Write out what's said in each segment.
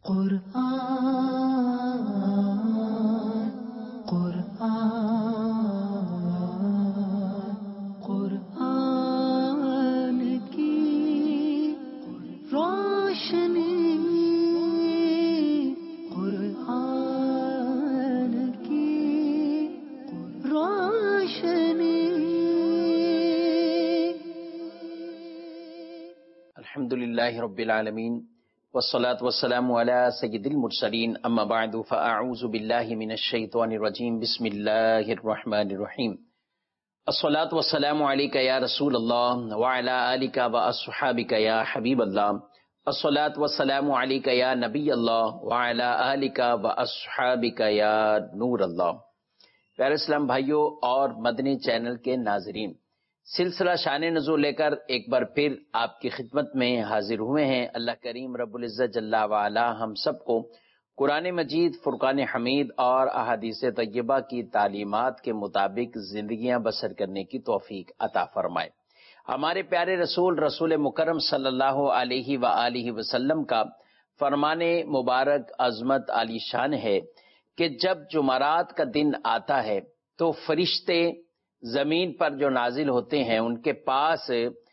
قرآن قرآن قرآن کی روشنی، قرآن کی روشنی۔ الحمدللہ رب العالمین والصلاة والسلام علی سید المرسلین، اما بعد فاعوذ باللہ من الشیطان الرجیم، بسم اللہ الرحمن الرحیم۔ الصلاة والسلام علیک یا رسول اللہ وعلی آلک واصحابک یا حبیب اللہ، الصلاة والسلام علیک یا نبی اللہ وعلی آلک واصحابک یا نور اللہ۔ پیارے اسلام بھائیوں اور مدنی چینل کے ناظرین، سلسلہ شان نزول لے کر ایک بار پھر آپ کی خدمت میں حاضر ہوئے ہیں۔ اللہ کریم رب العزت جل وعلا ہم سب کو قرآن مجید، فرقان حمید اور احادیث طیبہ کی تعلیمات کے مطابق زندگیاں بسر کرنے کی توفیق عطا فرمائے۔ ہمارے پیارے رسول مکرم صلی اللہ علیہ وآلہ وسلم کا فرمان مبارک عظمت عالی شان ہے کہ جب جمعرات کا دن آتا ہے تو فرشتے زمین پر جو نازل ہوتے ہیں ان کے پاس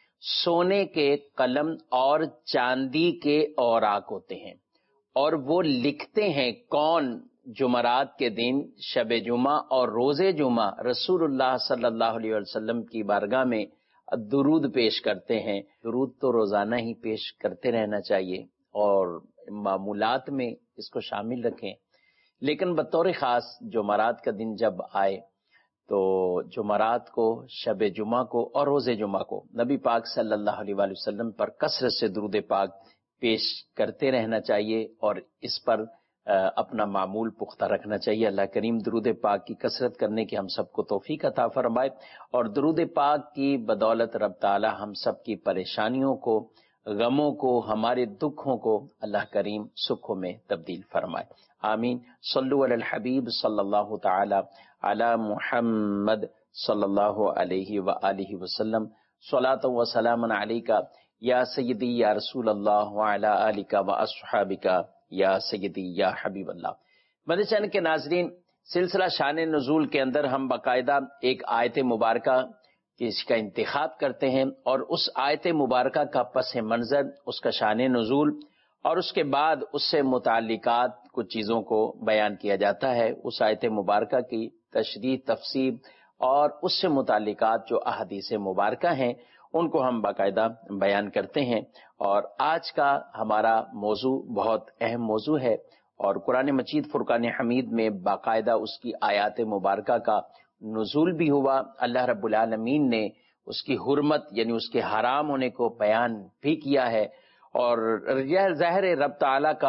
سونے کے قلم اور چاندی کے اوراق ہوتے ہیں، اور وہ لکھتے ہیں کون جمعرات کے دن شب جمعہ اور روز جمعہ رسول اللہ صلی اللہ علیہ وسلم کی بارگاہ میں درود پیش کرتے ہیں۔ درود تو روزانہ ہی پیش کرتے رہنا چاہیے اور معمولات میں اس کو شامل رکھیں، لیکن بطور خاص جمعرات کا دن جب آئے تو جمعرات کو، شب جمعہ کو اور روز جمعہ کو نبی پاک صلی اللہ علیہ وآلہ وسلم پر کثرت سے درود پاک پیش کرتے رہنا چاہیے اور اس پر اپنا معمول پختہ رکھنا چاہیے۔ اللہ کریم درود پاک کی کثرت کرنے کی ہم سب کو توفیق عطا فرمائے، اور درود پاک کی بدولت رب تعالی ہم سب کی پریشانیوں کو، غموں کو، ہمارے دکھوں کو اللہ کریم سکھوں میں تبدیل فرمائے، آمین۔ صلو علی الحبیب صلی اللہ تعالی علی محمد صلی اللہ علیہ وآلہ وسلم، صلاۃ و سلام علیک یا سیدی یا رسول اللہ وعلی آلک واصحابک یا سیدی یا حبیب اللہ۔ مدنی چینل کے ناظرین، سلسلہ شان نزول کے اندر ہم باقاعدہ ایک آیت مبارکہ اس کا انتخاب کرتے ہیں، اور اس آیت مبارکہ کا پس منظر، اس کا شان نزول، اور اس کے بعد اس سے متعلقات کچھ چیزوں کو بیان کیا جاتا ہے۔ اس آیت مبارکہ کی تشریح، تفسیر اور اس سے متعلقات جو احادیث مبارکہ ہیں ان کو ہم باقاعدہ بیان کرتے ہیں۔ اور آج کا ہمارا موضوع بہت اہم موضوع ہے، اور قرآن مجید فرقان حمید میں باقاعدہ اس کی آیات مبارکہ کا نزول بھی ہوا۔ اللہ رب العالمین نے اس کی حرمت یعنی اس کے حرام ہونے کو بیان بھی کیا ہے، اور ظاہر رب تعالیٰ کا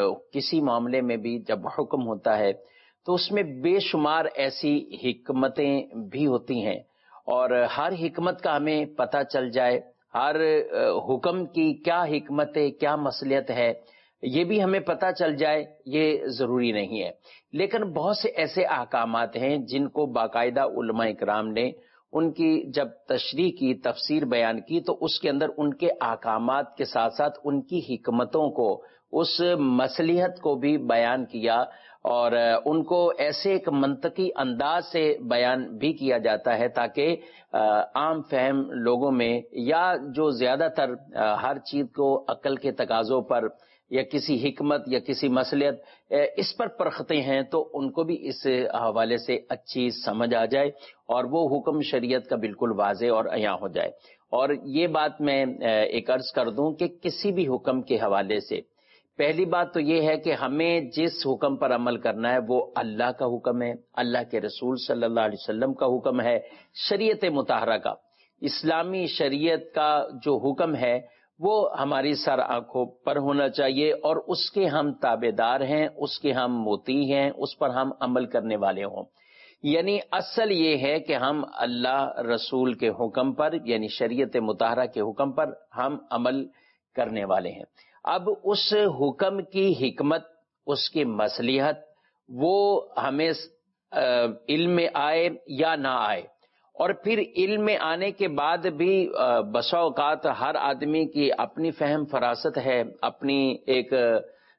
کسی معاملے میں بھی جب حکم ہوتا ہے تو اس میں بے شمار ایسی حکمتیں بھی ہوتی ہیں، اور ہر حکمت کا ہمیں پتہ چل جائے، ہر حکم کی کیا حکمت ہے، کیا مصلحت ہے، یہ بھی ہمیں پتہ چل جائے، یہ ضروری نہیں ہے۔ لیکن بہت سے ایسے احکامات ہیں جن کو باقاعدہ علماء اکرام نے ان کی جب تشریح کی، تفسیر بیان کی، تو اس کے اندر ان کے احکامات کے ساتھ ساتھ ان کی حکمتوں کو، اس مصلحت کو بھی بیان کیا، اور ان کو ایسے ایک منطقی انداز سے بیان بھی کیا جاتا ہے تاکہ عام فہم لوگوں میں، یا جو زیادہ تر ہر چیز کو عقل کے تقاضوں پر یا کسی حکمت یا کسی مصلحت اس پر پرکھتے ہیں، تو ان کو بھی اس حوالے سے اچھی سمجھ آ جائے اور وہ حکم شریعت کا بالکل واضح اور عیاں ہو جائے۔ اور یہ بات میں ایک عرض کر دوں کہ کسی بھی حکم کے حوالے سے پہلی بات تو یہ ہے کہ ہمیں جس حکم پر عمل کرنا ہے وہ اللہ کا حکم ہے، اللہ کے رسول صلی اللہ علیہ وسلم کا حکم ہے، شریعت مطہرہ کا، اسلامی شریعت کا جو حکم ہے وہ ہماری سر آنکھوں پر ہونا چاہیے، اور اس کے ہم تابع دار ہیں، اس کے ہم مطیع ہیں، اس پر ہم عمل کرنے والے ہوں۔ یعنی اصل یہ ہے کہ ہم اللہ رسول کے حکم پر یعنی شریعت مطہرہ کے حکم پر ہم عمل کرنے والے ہیں۔ اب اس حکم کی حکمت، اس کی مصلحت، وہ ہمیں علم میں آئے یا نہ آئے، اور پھر علم میں آنے کے بعد بھی بسا اوقات ہر آدمی کی اپنی فہم فراست ہے، اپنی ایک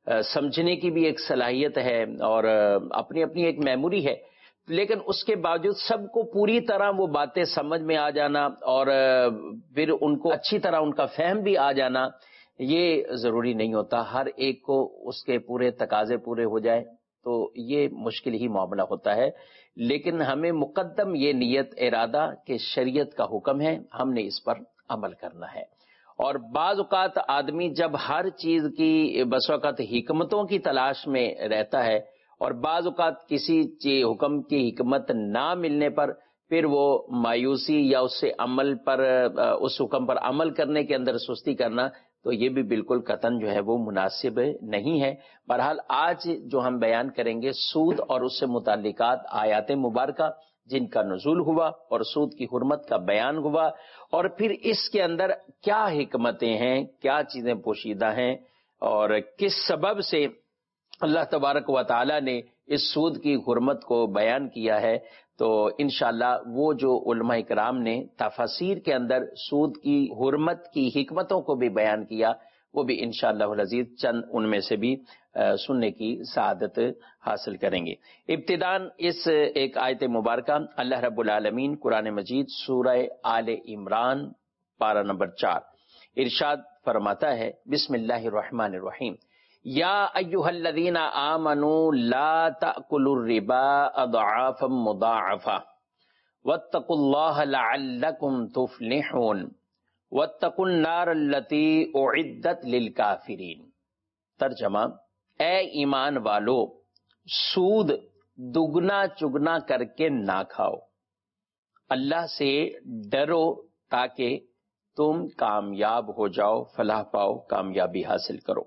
سمجھنے کی بھی ایک صلاحیت ہے اور اپنی اپنی ایک میموری ہے، لیکن اس کے باوجود سب کو پوری طرح وہ باتیں سمجھ میں آ جانا اور پھر ان کو اچھی طرح ان کا فہم بھی آ جانا یہ ضروری نہیں ہوتا. ہر ایک کو اس کے پورے تقاضے پورے ہو جائے تو یہ مشکل ہی معاملہ ہوتا ہے. لیکن ہمیں مقدم یہ نیت ارادہ کہ شریعت کا حکم ہے، ہم نے اس پر عمل کرنا ہے. اور بعض اوقات آدمی جب ہر چیز کی بس وقت حکمتوں کی تلاش میں رہتا ہے اور بعض اوقات کسی حکم کی حکمت نہ ملنے پر پھر وہ مایوسی یا اس سے عمل پر اس حکم پر عمل کرنے کے اندر سستی کرنا، تو یہ بھی بالکل قطعاً جو ہے وہ مناسب نہیں ہے. بہرحال آج جو ہم بیان کریں گے سود اور اس سے متعلقات آیات مبارکہ جن کا نزول ہوا اور سود کی حرمت کا بیان ہوا، اور پھر اس کے اندر کیا حکمتیں ہیں، کیا چیزیں پوشیدہ ہیں اور کس سبب سے اللہ تبارک و تعالی نے اس سود کی حرمت کو بیان کیا ہے. تو انشاءاللہ وہ جو علماء کرام نے تفاسیر کے اندر سود کی حرمت کی حکمتوں کو بھی بیان کیا، وہ بھی انشاءاللہ العزیز چند ان میں سے بھی سننے کی سعادت حاصل کریں گے. ابتداً اس ایک آیت مبارکہ اللہ رب العالمین قرآن مجید سورہ آل عمران پارہ نمبر 4 ارشاد فرماتا ہے، بسم اللہ الرحمن الرحیم، یا ایھا الذین آمنوا لا تأکلوا الربا اضعافا مضاعفا واتقوا اللہ لعلکم تفلحون واتقوا النار التی اعدت للکافرین. ترجمہ، اے ایمان والو، سود دگنا چگنا کر کے نہ کھاؤ، اللہ سے ڈرو تاکہ تم کامیاب ہو جاؤ، فلاح پاؤ، کامیابی حاصل کرو،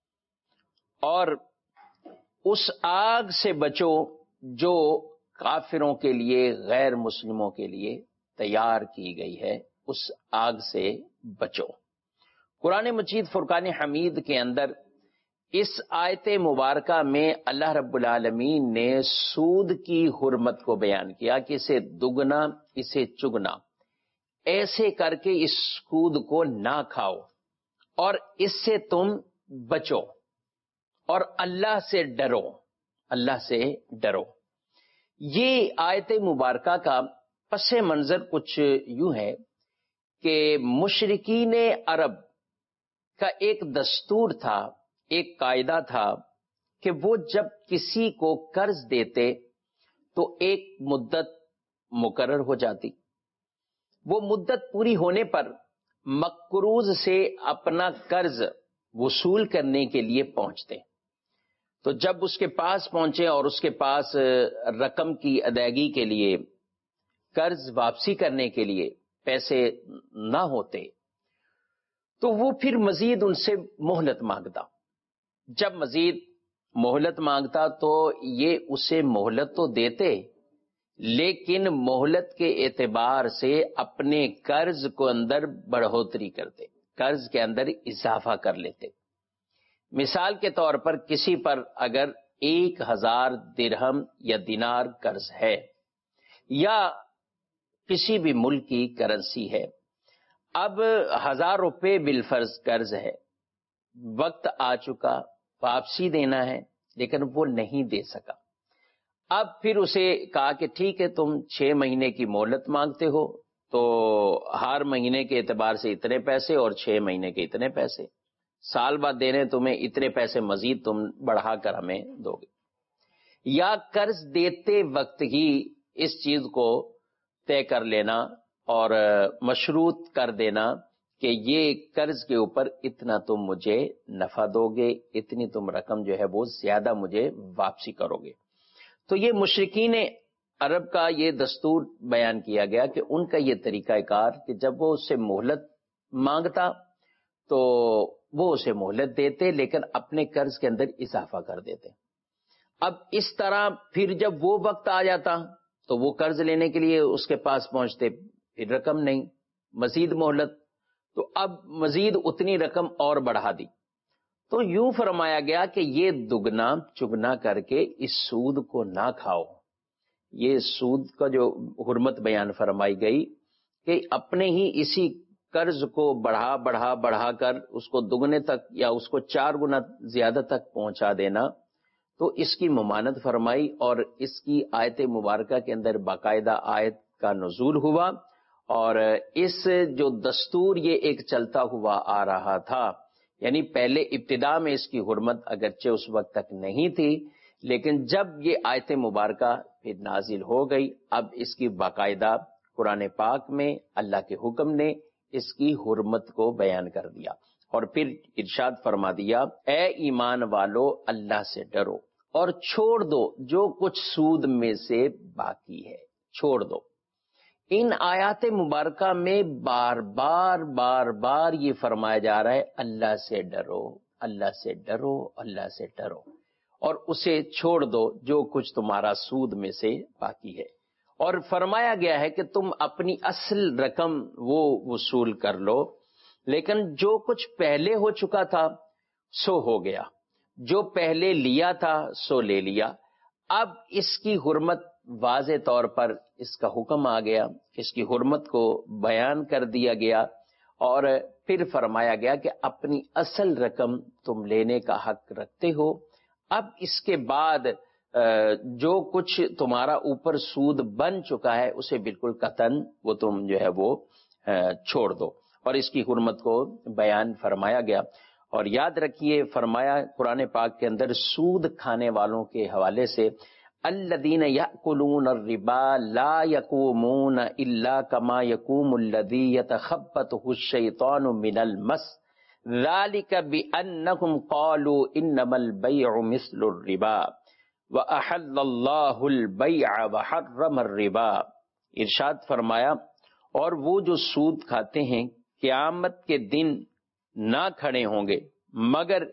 اور اس آگ سے بچو جو کافروں کے لیے، غیر مسلموں کے لیے تیار کی گئی ہے، اس آگ سے بچو. قرآن مجید فرقان حمید کے اندر اس آیت مبارکہ میں اللہ رب العالمین نے سود کی حرمت کو بیان کیا کہ اسے دگنا، اسے چگنا، ایسے کر کے اس سود کو نہ کھاؤ اور اس سے تم بچو اور اللہ سے ڈرو، اللہ سے ڈرو. یہ آیت مبارکہ کا پس منظر کچھ یوں ہے کہ مشرکین عرب کا ایک دستور تھا، ایک قاعدہ تھا کہ وہ جب کسی کو قرض دیتے تو ایک مدت مقرر ہو جاتی، وہ مدت پوری ہونے پر مقروض سے اپنا قرض وصول کرنے کے لیے پہنچتے. تو جب اس کے پاس پہنچے اور اس کے پاس رقم کی ادائیگی کے لیے، قرض واپسی کرنے کے لیے پیسے نہ ہوتے تو وہ پھر مزید ان سے مہلت مانگتا. جب مزید مہلت مانگتا تو یہ اسے مہلت تو دیتے، لیکن مہلت کے اعتبار سے اپنے قرض کو اندر بڑھوتری کرتے، قرض کے اندر اضافہ کر لیتے. مثال کے طور پر کسی پر اگر 1000 درہم یا دینار قرض ہے یا کسی بھی ملک کی کرنسی ہے، اب 1000 روپے بالفرض قرض ہے، وقت آ چکا، واپسی دینا ہے لیکن وہ نہیں دے سکا. اب پھر اسے کہا کہ ٹھیک ہے، تم 6 مہینے کی مہلت مانگتے ہو تو ہر مہینے کے اعتبار سے اتنے پیسے اور 6 مہینے کے اتنے پیسے، سال بعد دینے تمہیں اتنے پیسے مزید تم بڑھا کر ہمیں دو گے. یا قرض دیتے وقت ہی اس چیز کو طے کر لینا اور مشروط کر دینا کہ یہ قرض کے اوپر اتنا تم مجھے نفع دو گے، اتنی تم رقم جو ہے وہ زیادہ مجھے واپسی کرو گے. تو یہ مشرکین عرب کا یہ دستور بیان کیا گیا کہ ان کا یہ طریقہ کار کہ جب وہ اس سے مہلت مانگتا تو وہ اسے مہلت دیتے لیکن اپنے قرض کے اندر اضافہ کر دیتے. اب اس طرح پھر جب وہ وقت آ جاتا تو وہ قرض لینے کے لیے اس کے پاس پہنچتے، پھر رقم نہیں، مزید مہلت، تو اب مزید اتنی رقم اور بڑھا دی. تو یوں فرمایا گیا کہ یہ دگنا چگنا کر کے اس سود کو نہ کھاؤ. یہ سود کا جو حرمت بیان فرمائی گئی کہ اپنے ہی اسی قرض کو بڑھا کر اس کو دگنے تک یا اس کو 4 گنا زیادہ تک پہنچا دینا، تو اس کی ممانعت فرمائی، اور اس کی آیت مبارکہ کے اندر باقاعدہ آیت کا نزول ہوا، اور اس جو دستور یہ ایک چلتا ہوا آ رہا تھا، یعنی پہلے ابتدا میں اس کی حرمت اگرچہ اس وقت تک نہیں تھی، لیکن جب یہ آیت مبارکہ پھر نازل ہو گئی، اب اس کی باقاعدہ قرآن پاک میں اللہ کے حکم نے اس کی حرمت کو بیان کر دیا، اور پھر ارشاد فرما دیا، اے ایمان والو اللہ سے ڈرو اور چھوڑ دو جو کچھ سود میں سے باقی ہے، چھوڑ دو۔ ان آیات مبارکہ میں بار بار یہ فرمایا جا رہا ہے اللہ سے ڈرو، اللہ سے ڈرو، اللہ سے ڈرو، اور اسے چھوڑ دو جو کچھ تمہارا سود میں سے باقی ہے، اور فرمایا گیا ہے کہ تم اپنی اصل رقم وہ وصول کر لو، لیکن جو کچھ پہلے ہو چکا تھا سو ہو گیا، جو پہلے لیا تھا سو لے لیا۔ اب اس کی حرمت واضح طور پر اس کا حکم آ گیا، اس کی حرمت کو بیان کر دیا گیا، اور پھر فرمایا گیا کہ اپنی اصل رقم تم لینے کا حق رکھتے ہو۔ اب اس کے بعد جو کچھ تمہارا اوپر سود بن چکا ہے اسے بالکل قطعاً وہ تم جو ہے وہ چھوڑ دو، اور اس کی حرمت کو بیان فرمایا گیا۔ اور یاد رکھیے فرمایا قرآن پاک کے اندر سود کھانے والوں کے حوالے سے، الذین یأکلون الربا لا یقومون الا کما یقوم الذی یتخبطہ الشیطان من المس ذلک بانہم قالوا انما البیع مثل الربا وَأَحَلَّ اللَّهُ الْبَيْعَ وَحَرَّمَ الرِّبَا۔ ارشاد فرمایا، اور وہ جو سود کھاتے ہیں قیامت کے دن نہ کھڑے ہوں گے مگر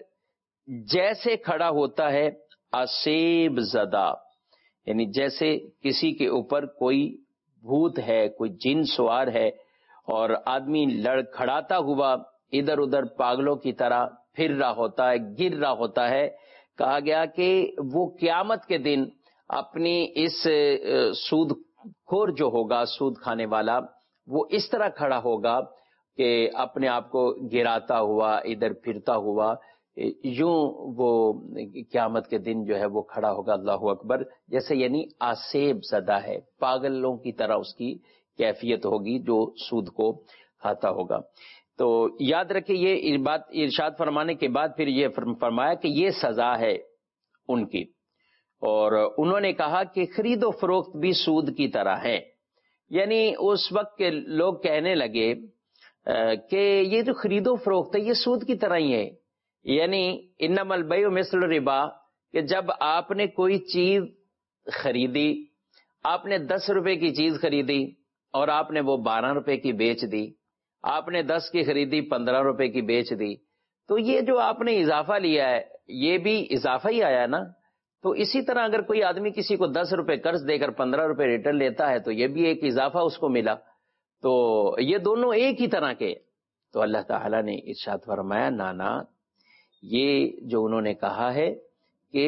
جیسے کھڑا ہوتا ہے آسیب زدہ، یعنی جیسے کسی کے اوپر کوئی بھوت ہے، کوئی جن سوار ہے، اور آدمی کھڑاتا ہوا ادھر ادھر پاگلوں کی طرح پھر رہا ہوتا ہے، گر رہا ہوتا ہے۔ کہا گیا کہ وہ قیامت کے دن اپنی اس سود خور جو ہوگا، سود کھانے والا، وہ اس طرح کھڑا ہوگا کہ اپنے آپ کو گراتا ہوا، ادھر پھرتا ہوا، یوں وہ قیامت کے دن جو ہے وہ کھڑا ہوگا، اللہ اکبر، جیسے یعنی آسیب زدہ ہے، پاگلوں کی طرح اس کی کیفیت ہوگی جو سود کو کھاتا ہوگا۔ تو یاد رکھیں یہ بات ارشاد فرمانے کے بعد پھر یہ فرمایا کہ یہ سزا ہے ان کی، اور انہوں نے کہا کہ خرید و فروخت بھی سود کی طرح ہے، یعنی اس وقت کے لوگ کہنے لگے کہ یہ جو خرید و فروخت ہے یہ سود کی طرح ہی ہے، یعنی انما البیع مثل الربا، کہ جب آپ نے کوئی چیز خریدی، آپ نے 10 روپے کی چیز خریدی اور آپ نے وہ 12 روپے کی بیچ دی، آپ نے 10 کی خریدی 15 روپے کی بیچ دی، تو یہ جو آپ نے اضافہ لیا ہے یہ بھی اضافہ ہی آیا نا۔ تو اسی طرح اگر کوئی آدمی کسی کو 10 روپے قرض دے کر 15 روپے ریٹرن لیتا ہے تو یہ بھی ایک اضافہ اس کو ملا، تو یہ دونوں ایک ہی طرح کے۔ تو اللہ تعالیٰ نے ارشاد فرمایا نانا، یہ جو انہوں نے کہا ہے کہ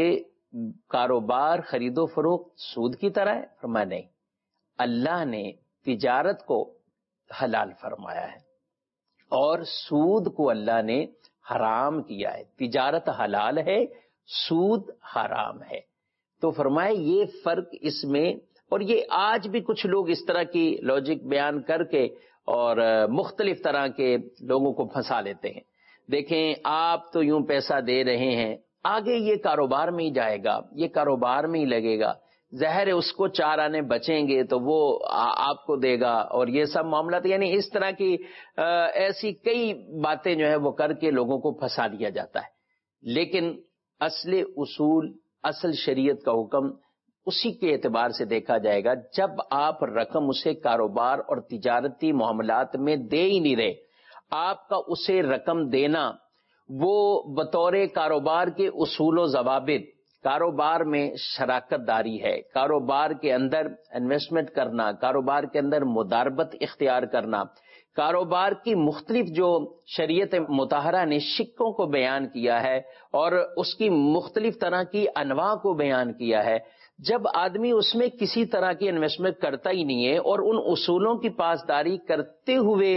کاروبار خرید و فروخت سود کی طرح ہے، فرمایا نہیں، اللہ نے تجارت کو حلال فرمایا ہے اور سود کو اللہ نے حرام کیا ہے۔ تجارت حلال ہے، سود حرام ہے۔ تو فرمایا یہ فرق اس میں، اور یہ آج بھی کچھ لوگ اس طرح کی لاجک بیان کر کے اور مختلف طرح کے لوگوں کو پھنسا لیتے ہیں۔ دیکھیں آپ تو یوں پیسہ دے رہے ہیں، آگے یہ کاروبار میں ہی جائے گا، یہ کاروبار میں ہی لگے گا، ظاہر ہے اس کو 4 آنے بچیں گے تو وہ آپ کو دے گا، اور یہ سب معاملات، یعنی اس طرح کی ایسی کئی باتیں جو ہے وہ کر کے لوگوں کو پھنسا دیا جاتا ہے۔ لیکن اصل اصول، اصل شریعت کا حکم اسی کے اعتبار سے دیکھا جائے گا جب آپ رقم اسے کاروبار اور تجارتی معاملات میں دے ہی نہیں رہے، آپ کا اسے رقم دینا وہ بطور کاروبار کے اصول و ضوابط، کاروبار میں شراکت داری ہے، کاروبار کے اندر انویسٹمنٹ کرنا، کاروبار کے اندر مداربت اختیار کرنا، کاروبار کی مختلف جو شریعت مطہرہ نے شکوں کو بیان کیا ہے اور اس کی مختلف طرح کی انواع کو بیان کیا ہے، جب آدمی اس میں کسی طرح کی انویسٹمنٹ کرتا ہی نہیں ہے اور ان اصولوں کی پاسداری کرتے ہوئے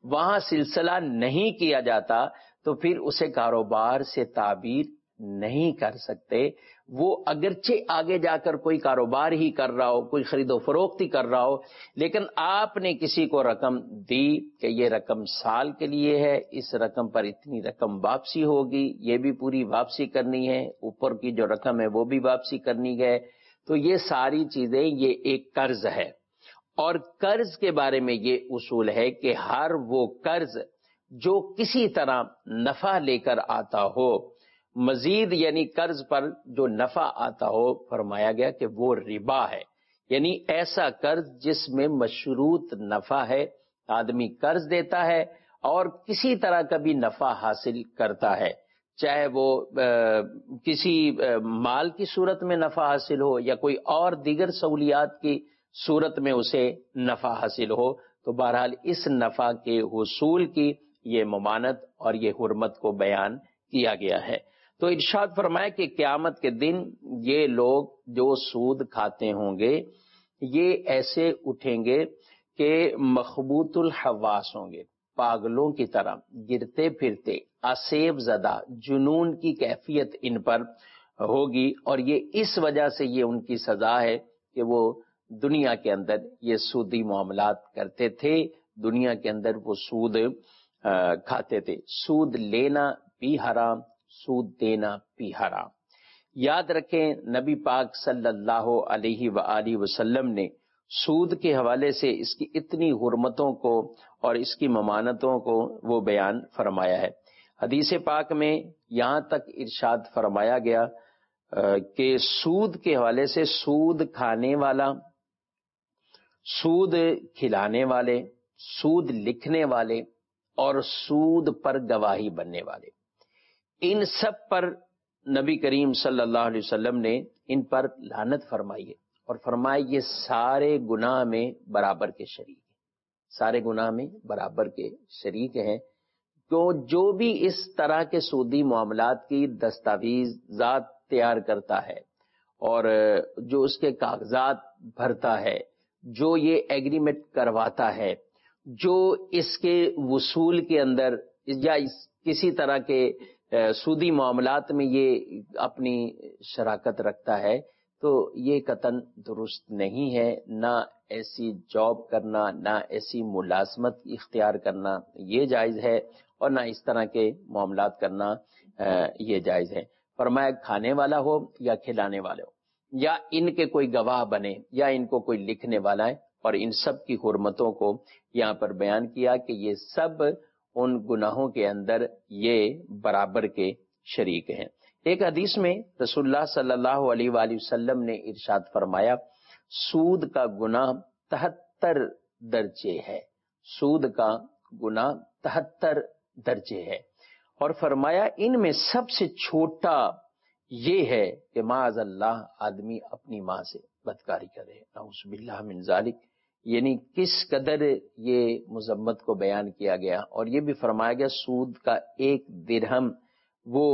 وہاں سلسلہ نہیں کیا جاتا تو پھر اسے کاروبار سے تعبیر نہیں کر سکتے. وہ اگرچہ آگے جا کر کوئی کاروبار ہی کر رہا ہو، کوئی خرید و فروخت ہی کر رہا ہو، لیکن آپ نے کسی کو رقم دی کہ یہ رقم سال کے لیے ہے، اس رقم پر اتنی رقم واپسی ہوگی، یہ بھی پوری واپسی کرنی ہے، اوپر کی جو رقم ہے وہ بھی واپسی کرنی ہے، تو یہ ساری چیزیں یہ ایک قرض ہے. اور قرض کے بارے میں یہ اصول ہے کہ ہر وہ قرض جو کسی طرح نفع لے کر آتا ہو، مزید یعنی قرض پر جو نفع آتا ہو، فرمایا گیا کہ وہ ربا ہے. یعنی ایسا قرض جس میں مشروط نفع ہے، آدمی قرض دیتا ہے اور کسی طرح کا بھی نفع حاصل کرتا ہے، چاہے وہ کسی مال کی صورت میں نفع حاصل ہو یا کوئی اور دیگر سہولیات کی صورت میں اسے نفع حاصل ہو، تو بہرحال اس نفع کے حصول کی یہ ممانت اور یہ حرمت کو بیان کیا گیا ہے. تو ارشاد فرمایا کہ قیامت کے دن یہ لوگ جو سود کھاتے ہوں گے یہ ایسے اٹھیں گے کہ مخبوط الحواس ہوں گے، پاگلوں کی طرح گرتے پھرتے، آسیب زدہ، جنون کی کیفیت ان پر ہوگی. اور یہ اس وجہ سے یہ ان کی سزا ہے کہ وہ دنیا کے اندر یہ سودی معاملات کرتے تھے، دنیا کے اندر وہ سود کھاتے تھے. سود لینا بھی حرام، سود دینا بھی حرام. یاد رکھیں نبی پاک صلی اللہ علیہ وآلہ وسلم نے سود کے حوالے سے اس کی اتنی حرمتوں کو اور اس کی ممانتوں کو وہ بیان فرمایا ہے. حدیث پاک میں یہاں تک ارشاد فرمایا گیا کہ سود کے حوالے سے سود کھانے والا، سود کھلانے والے، سود لکھنے والے اور سود پر گواہی بننے والے، ان سب پر نبی کریم صلی اللہ علیہ وسلم نے ان پر لعنت فرمائی ہے اور فرمایا یہ سارے گناہ میں برابر کے شریک ہیں، سارے گناہ میں برابر کے شریک ہیں. تو جو بھی اس طرح کے سودی معاملات کی دستاویزات تیار کرتا ہے اور جو اس کے کاغذات بھرتا ہے، جو یہ ایگریمنٹ کرواتا ہے، جو اس کے وصول کے اندر یا کسی طرح کے سودی معاملات میں یہ اپنی شراکت رکھتا ہے، تو یہ قطعاً درست نہیں ہے. نہ ایسی جاب کرنا، نہ ایسی ملازمت اختیار کرنا یہ جائز ہے، اور نہ اس طرح کے معاملات کرنا یہ جائز ہے. فرمایا کھانے والا ہو یا کھلانے والا ہو، یا ان کے کوئی گواہ بنے یا ان کو کوئی لکھنے والا ہے، اور ان سب کی حرمتوں کو یہاں پر بیان کیا کہ یہ سب ان گناہوں کے اندر یہ برابر کے شریک ہیں. ایک حدیث میں رسول اللہ صلی اللہ علیہ وآلہ وسلم نے ارشاد فرمایا سود کا گناہ 73 درجے ہے، سود کا گناہ 73 درجے ہے، اور فرمایا ان میں سب سے چھوٹا یہ ہے کہ معاذ اللہ آدمی اپنی ماں سے بدکاری کرے، نعوذ باللہ من ذالک. یعنی کس قدر یہ مذمت کو بیان کیا گیا. اور یہ بھی فرمایا گیا سود کا 1 درہم وہ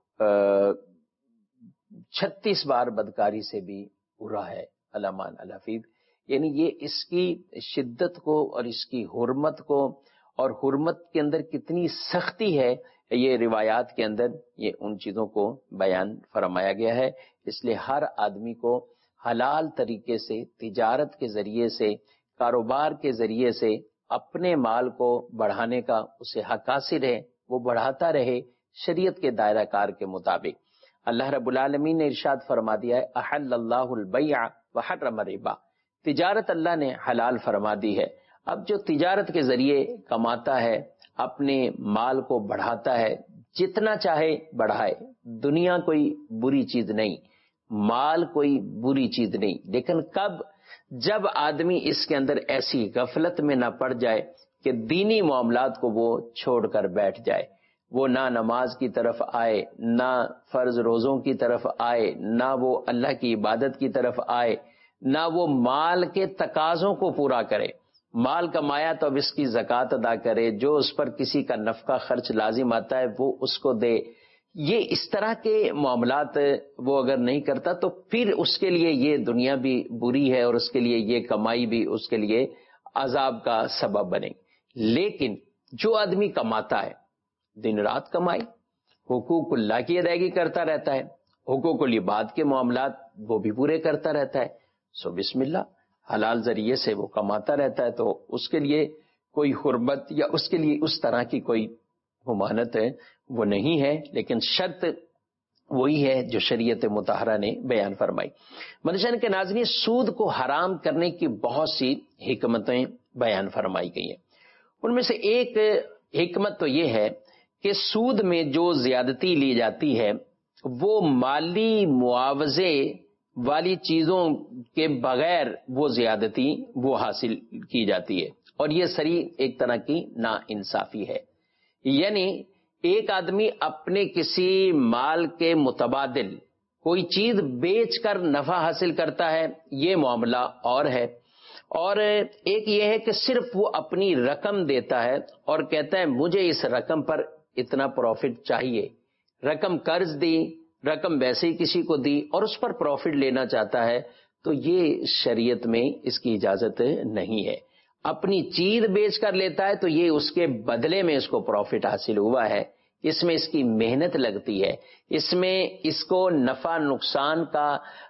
36 بار بدکاری سے بھی برا ہے، علامان الحفیظ. یعنی یہ اس کی شدت کو اور اس کی حرمت کو، اور حرمت کے اندر کتنی سختی ہے، یہ روایات کے اندر یہ ان چیزوں کو بیان فرمایا گیا ہے. اس لیے ہر آدمی کو حلال طریقے سے، تجارت کے ذریعے سے، کاروبار کے ذریعے سے اپنے مال کو بڑھانے کا اسے حق حاصل ہے، وہ بڑھاتا رہے شریعت کے دائرہ کار کے مطابق. اللہ رب العالمین نے ارشاد فرما دیا ہے احل اللہ البیع وحرم الربا، تجارت اللہ نے حلال فرما دی ہے. اب جو تجارت کے ذریعے کماتا ہے، اپنے مال کو بڑھاتا ہے، جتنا چاہے بڑھائے، دنیا کوئی بری چیز نہیں، مال کوئی بری چیز نہیں، لیکن کب؟ جب آدمی اس کے اندر ایسی غفلت میں نہ پڑ جائے کہ دینی معاملات کو وہ چھوڑ کر بیٹھ جائے، وہ نہ نماز کی طرف آئے، نہ فرض روزوں کی طرف آئے، نہ وہ اللہ کی عبادت کی طرف آئے، نہ وہ مال کے تقاضوں کو پورا کرے. مال کمایا تو اب اس کی زکوٰۃ ادا کرے، جو اس پر کسی کا نفقہ خرچ لازم آتا ہے وہ اس کو دے. یہ اس طرح کے معاملات وہ اگر نہیں کرتا تو پھر اس کے لیے یہ دنیا بھی بری ہے اور اس کے لیے یہ کمائی بھی اس کے لیے عذاب کا سبب بنے. لیکن جو آدمی کماتا ہے دن رات کمائی، حقوق اللہ کی ادائیگی کرتا رہتا ہے، حقوق العباد کے معاملات وہ بھی پورے کرتا رہتا ہے، سو بسم اللہ حلال ذریعے سے وہ کماتا رہتا ہے، تو اس کے لیے کوئی حرمت یا اس کے لیے اس طرح کی کوئی ممانعت ہے وہ نہیں ہے، لیکن شرط وہی ہے جو شریعت مطہرہ نے بیان فرمائی۔ مدنی کے ناظرین، سود کو حرام کرنے کی بہت سی حکمتیں بیان فرمائی گئی ہیں۔ ان میں سے ایک حکمت تو یہ ہے کہ سود میں جو زیادتی لی جاتی ہے وہ مالی معاوضے والی چیزوں کے بغیر وہ زیادتی وہ حاصل کی جاتی ہے، اور یہ صریح ایک طرح کی نا انصافی ہے۔ یعنی ایک آدمی اپنے کسی مال کے متبادل کوئی چیز بیچ کر نفع حاصل کرتا ہے، یہ معاملہ اور ہے، اور ایک یہ ہے کہ صرف وہ اپنی رقم دیتا ہے اور کہتا ہے مجھے اس رقم پر اتنا پروفٹ چاہیے، رقم قرض دی، رقم ویسے ہی کسی کو دی اور اس پر پروفٹ لینا چاہتا ہے، تو یہ شریعت میں اس کی اجازت نہیں ہے۔ اپنی چیز بیچ کر لیتا ہے تو یہ اس کے بدلے میں اس کو پروفٹ حاصل ہوا ہے، اس میں اس کی محنت لگتی ہے، اس میں اس کو نفع نقصان کا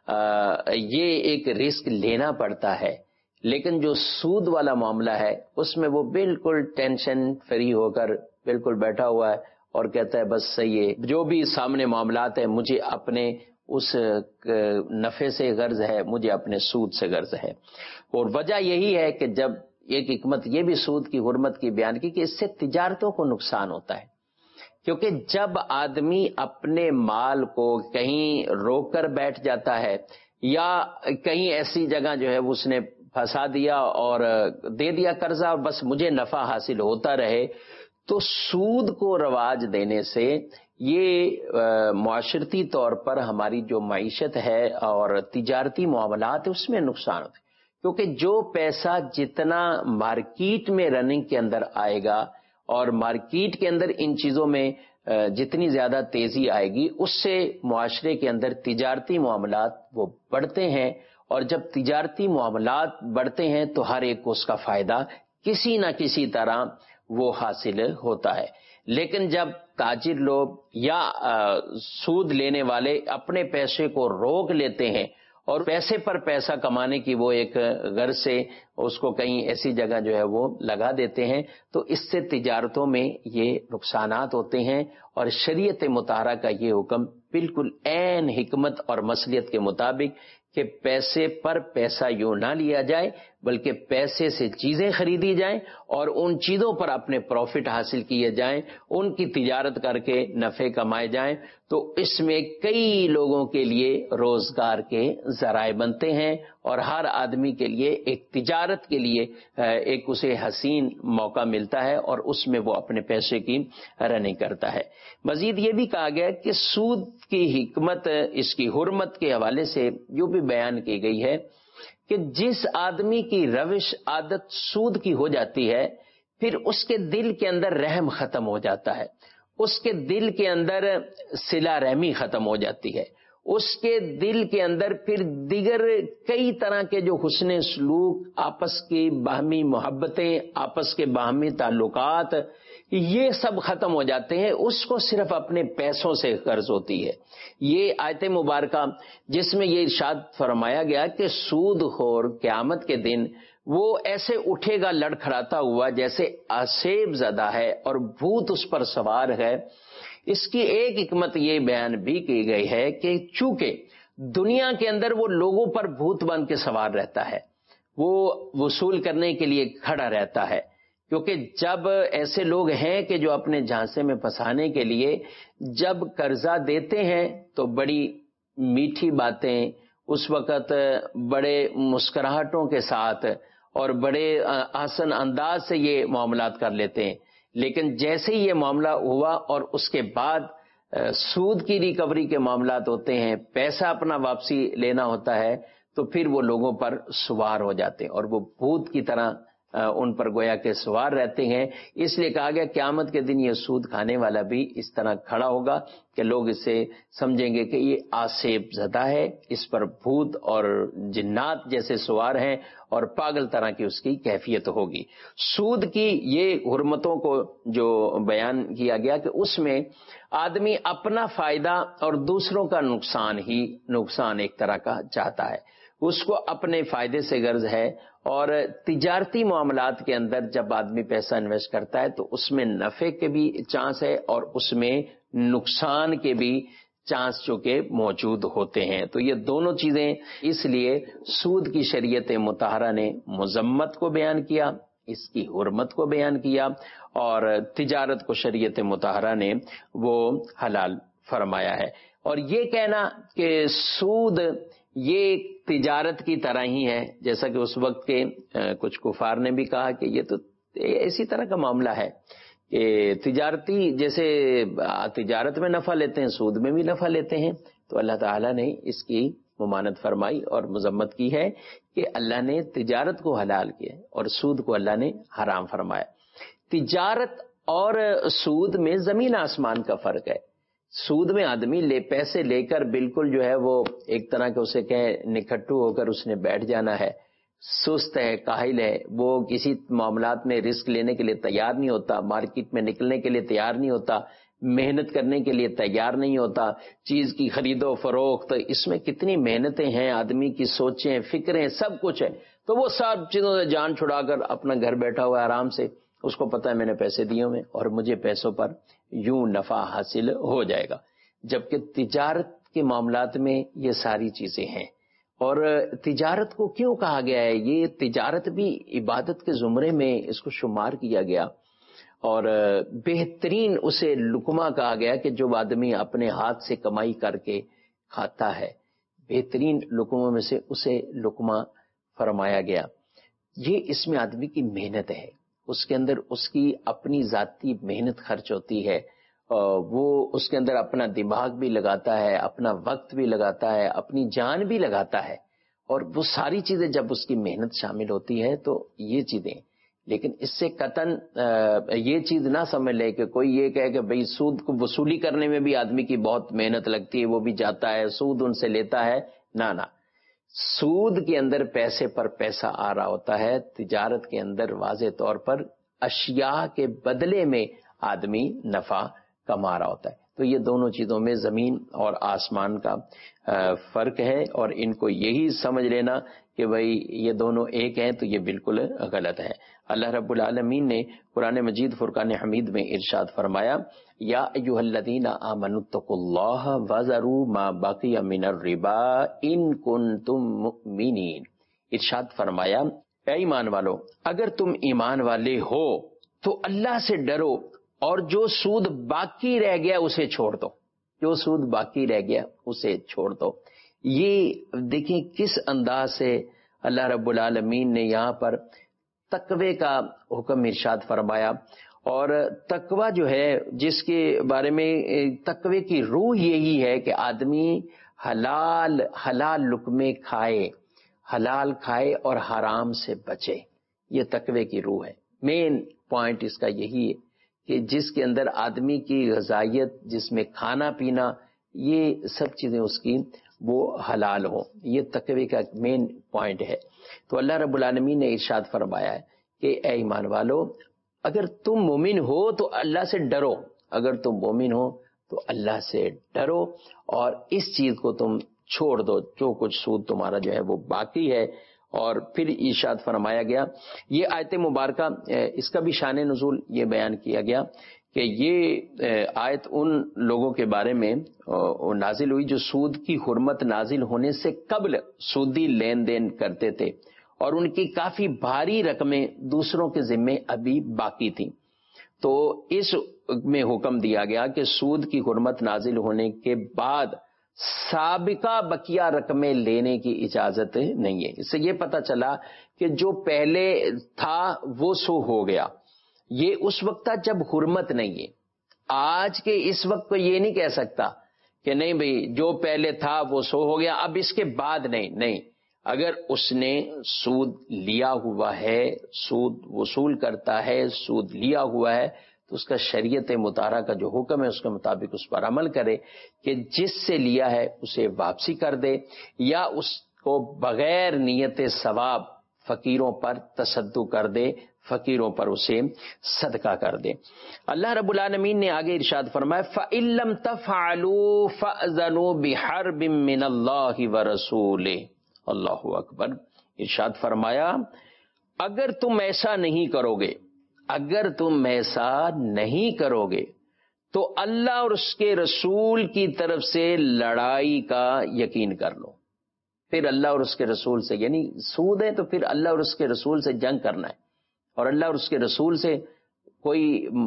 یہ ایک رسک لینا پڑتا ہے۔ لیکن جو سود والا معاملہ ہے اس میں وہ بالکل ٹینشن فری ہو کر بالکل بیٹھا ہوا ہے اور کہتا ہے بس صحیح ہے، جو بھی سامنے معاملات ہیں مجھے اپنے اس نفع سے غرض ہے، مجھے اپنے سود سے غرض ہے۔ اور وجہ یہی ہے کہ جب ایک حکمت یہ بھی سود کی حرمت کی بیان کی کہ اس سے تجارتوں کو نقصان ہوتا ہے، کیونکہ جب آدمی اپنے مال کو کہیں روک کر بیٹھ جاتا ہے یا کہیں ایسی جگہ جو ہے اس نے پھنسا دیا اور دے دیا قرضہ اور بس مجھے نفع حاصل ہوتا رہے، تو سود کو رواج دینے سے یہ معاشرتی طور پر ہماری جو معیشت ہے اور تجارتی معاملات اس میں نقصان ہوتے ہیں، کیونکہ جو پیسہ جتنا مارکیٹ میں رننگ کے اندر آئے گا اور مارکیٹ کے اندر ان چیزوں میں جتنی زیادہ تیزی آئے گی اس سے معاشرے کے اندر تجارتی معاملات وہ بڑھتے ہیں، اور جب تجارتی معاملات بڑھتے ہیں تو ہر ایک کو اس کا فائدہ کسی نہ کسی طرح وہ حاصل ہوتا ہے۔ لیکن جب تاجر لوگ یا سود لینے والے اپنے پیسے کو روک لیتے ہیں اور پیسے پر پیسہ کمانے کی وہ ایک غرض سے اس کو کہیں ایسی جگہ جو ہے وہ لگا دیتے ہیں، تو اس سے تجارتوں میں یہ نقصانات ہوتے ہیں، اور شریعت مطہرہ کا یہ حکم بالکل عین حکمت اور مصلحت کے مطابق کہ پیسے پر پیسہ یوں نہ لیا جائے بلکہ پیسے سے چیزیں خریدی جائیں اور ان چیزوں پر اپنے پروفٹ حاصل کیے جائیں، ان کی تجارت کر کے نفع کمائے جائیں، تو اس میں کئی لوگوں کے لیے روزگار کے ذرائع بنتے ہیں اور ہر آدمی کے لیے ایک تجارت کے لیے ایک اسے حسین موقع ملتا ہے اور اس میں وہ اپنے پیسے کی رننگ کرتا ہے۔ مزید یہ بھی کہا گیا کہ سود کی حکمت اس کی حرمت کے حوالے سے جو بھی بیان کی گئی ہے کہ جس آدمی کی روش عادت سود کی ہو جاتی ہے پھر اس کے دل کے اندر رحم ختم ہو جاتا ہے، اس کے دل کے اندر صلہ رحمی ختم ہو جاتی ہے، اس کے دل کے اندر پھر دیگر کئی طرح کے جو حسن سلوک، آپس کی باہمی محبتیں، آپس کے باہمی تعلقات، یہ سب ختم ہو جاتے ہیں، اس کو صرف اپنے پیسوں سے قرض ہوتی ہے۔ یہ آیت مبارکہ جس میں یہ ارشاد فرمایا گیا کہ سود خور قیامت کے دن وہ ایسے اٹھے گا لڑکھڑاتا ہوا جیسے آسیب زدہ ہے اور بھوت اس پر سوار ہے، اس کی ایک حکمت یہ بیان بھی کی گئی ہے کہ چونکہ دنیا کے اندر وہ لوگوں پر بھوت بن کے سوار رہتا ہے، وہ وصول کرنے کے لیے کھڑا رہتا ہے، کیونکہ جب ایسے لوگ ہیں کہ جو اپنے جھانسے میں پھنسانے کے لیے جب قرضہ دیتے ہیں تو بڑی میٹھی باتیں اس وقت بڑے مسکراہٹوں کے ساتھ اور بڑے آسن انداز سے یہ معاملات کر لیتے ہیں، لیکن جیسے ہی یہ معاملہ ہوا اور اس کے بعد سود کی ریکوری کے معاملات ہوتے ہیں، پیسہ اپنا واپسی لینا ہوتا ہے، تو پھر وہ لوگوں پر سوار ہو جاتے ہیں اور وہ بھوت کی طرح ان پر گویا کہ سوار رہتے ہیں. اس لیے کہا گیا قیامت کے دن یہ سود کھانے والا بھی اس طرح کھڑا ہوگا کہ لوگ اسے سمجھیں گے کہ یہ آسیب زدہ ہے، اس پر بھوت اور جنات جیسے سوار ہیں اور پاگل طرح کی اس کی کیفیت ہوگی. سود کی یہ حرمتوں کو جو بیان کیا گیا کہ اس میں آدمی اپنا فائدہ اور دوسروں کا نقصان ایک طرح کا چاہتا ہے، اس کو اپنے فائدے سے غرض ہے. اور تجارتی معاملات کے اندر جب آدمی پیسہ انویسٹ کرتا ہے تو اس میں نفع کے بھی چانس ہے اور اس میں نقصان کے بھی چانس چونکہ موجود ہوتے ہیں. تو یہ دونوں چیزیں، اس لیے سود کی شریعت مطہرہ نے مذمت کو بیان کیا، اس کی حرمت کو بیان کیا، اور تجارت کو شریعت مطہرہ نے وہ حلال فرمایا ہے. اور یہ کہنا کہ سود یہ تجارت کی طرح ہی ہے، جیسا کہ اس وقت کے کچھ کفار نے بھی کہا کہ یہ تو اسی طرح کا معاملہ ہے کہ تجارتی جیسے تجارت میں نفع لیتے ہیں سود میں بھی نفع لیتے ہیں. تو اللہ تعالیٰ نے اس کی ممانعت فرمائی اور مذمت کی ہے کہ اللہ نے تجارت کو حلال کیا اور سود کو اللہ نے حرام فرمایا. تجارت اور سود میں زمین آسمان کا فرق ہے. سود میں آدمی پیسے لے کر بالکل جو ہے وہ ایک طرح کے اسے کہیں نکھٹو ہو کر اس نے بیٹھ جانا ہے، سست ہے، کاہل ہے، وہ کسی معاملات میں رسک لینے کے لیے تیار نہیں ہوتا، مارکیٹ میں نکلنے کے لیے تیار نہیں ہوتا، محنت کرنے کے لیے تیار نہیں ہوتا. چیز کی خرید و فروخت، اس میں کتنی محنتیں ہیں، آدمی کی سوچیں، فکریں، سب کچھ ہے. تو وہ سب چیزوں سے جان چھڑا کر اپنا گھر بیٹھا ہوا ہے آرام سے، اس کو پتا ہے میں نے پیسے دیے ہوئے اور مجھے پیسوں پر یوں نفع حاصل ہو جائے گا. جبکہ تجارت کے معاملات میں یہ ساری چیزیں ہیں. اور تجارت کو کیوں کہا گیا ہے؟ یہ تجارت بھی عبادت کے زمرے میں اس کو شمار کیا گیا، اور بہترین اسے لقمہ کہا گیا کہ جو آدمی اپنے ہاتھ سے کمائی کر کے کھاتا ہے، بہترین لقموں میں سے اسے لقمہ فرمایا گیا. یہ اس میں آدمی کی محنت ہے، اس کے اندر اس کی اپنی ذاتی محنت خرچ ہوتی ہے، وہ اس کے اندر اپنا دماغ بھی لگاتا ہے، اپنا وقت بھی لگاتا ہے، اپنی جان بھی لگاتا ہے، اور وہ ساری چیزیں جب اس کی محنت شامل ہوتی ہے تو یہ چیزیں. لیکن اس سے قطعاً یہ چیز نہ سمجھ لے کہ کوئی یہ کہے کہ بھئی سود کو وصولی کرنے میں بھی آدمی کی بہت محنت لگتی ہے، وہ بھی جاتا ہے سود ان سے لیتا ہے. نہ، سود کے اندر پیسے پر پیسہ آ رہا ہوتا ہے، تجارت کے اندر واضح طور پر اشیاء کے بدلے میں آدمی نفع کما رہا ہوتا ہے. تو یہ دونوں چیزوں میں زمین اور آسمان کا فرق ہے، اور ان کو یہی سمجھ لینا کہ بھئی یہ دونوں ایک ہیں تو یہ بالکل غلط ہے. اللہ رب العالمین نے قرآن مجید فرقان حمید میں ارشاد فرمایا، یا ایھا الذین آمنوا اتقوا اللہ وذروا ما بقی من الربا ان کنتم مؤمنین. ارشاد فرمایا اے ایمان والو، اگر تم ایمان والے ہو تو اللہ سے ڈرو اور جو سود باقی رہ گیا اسے چھوڑ دو، جو سود باقی رہ گیا اسے چھوڑ دو. یہ دیکھیں کس انداز سے اللہ رب العالمین نے یہاں پر تقوی کا حکم ارشاد فرمایا. اور تقوی جو ہے جس کے بارے میں تقوی کی روح یہی ہے کہ آدمی حلال لقمے کھائے، حلال کھائے اور حرام سے بچے. یہ تقوی کی روح ہے. مین پوائنٹ اس کا یہی ہے کہ جس کے اندر آدمی کی غذائیت، جس میں کھانا پینا، یہ سب چیزیں اس کی وہ حلال ہو. یہ تقوی کا مین پوائنٹ ہے. تو اللہ رب العالمین نے ارشاد فرمایا ہے کہ اے ایمان والو، اگر تم مومن ہو تو اللہ سے ڈرو، اگر تم مومن ہو تو اللہ سے ڈرو اور اس چیز کو تم چھوڑ دو جو کچھ سود تمہارا جو ہے وہ باقی ہے. اور پھر ارشاد فرمایا گیا، یہ آیت مبارکہ اس کا بھی شان نزول یہ بیان کیا گیا کہ یہ آیت ان لوگوں کے بارے میں نازل ہوئی جو سود کی حرمت نازل ہونے سے قبل سودی لین دین کرتے تھے، اور ان کی کافی بھاری رقمیں دوسروں کے ذمے ابھی باقی تھیں. تو اس میں حکم دیا گیا کہ سود کی حرمت نازل ہونے کے بعد سابقہ بقیہ رقمیں لینے کی اجازت نہیں ہے. اس سے یہ پتہ چلا کہ جو پہلے تھا وہ سو ہو گیا. یہ اس وقت تھا جب حرمت نہیں ہے. آج کے اس وقت کو یہ نہیں کہہ سکتا کہ نہیں بھئی جو پہلے تھا وہ سو ہو گیا، اب اس کے بعد نہیں. اگر اس نے سود لیا ہوا ہے، سود وصول کرتا ہے، سود لیا ہوا ہے، تو اس کا شریعت مطہرہ کا جو حکم ہے اس کے مطابق اس پر عمل کرے کہ جس سے لیا ہے اسے واپسی کر دے، یا اس کو بغیر نیت ثواب فقیروں پر تصدق کر دے، فقیروں پر اسے صدقہ کر دے۔ اللہ رب العالمین نے آگے ارشاد فرمایا فَإِن لَّمْ تَفْعَلُوا فَأْذَنُوا بِحَرْبٍ مِّنَ اللَّهِ وَرَسُولِهِ۔ اللہ اکبر۔ ارشاد فرمایا اگر تم ایسا نہیں کرو گے، اگر تم ایسا نہیں کرو گے تو اللہ اور اس کے رسول کی طرف سے لڑائی کا یقین کر لو۔ پھر اللہ اور اس کے رسول سے، یعنی سود ہے تو پھر اللہ اور اس کے رسول سے جنگ کرنا ہے، اور اللہ اور اس کے رسول سے کوئی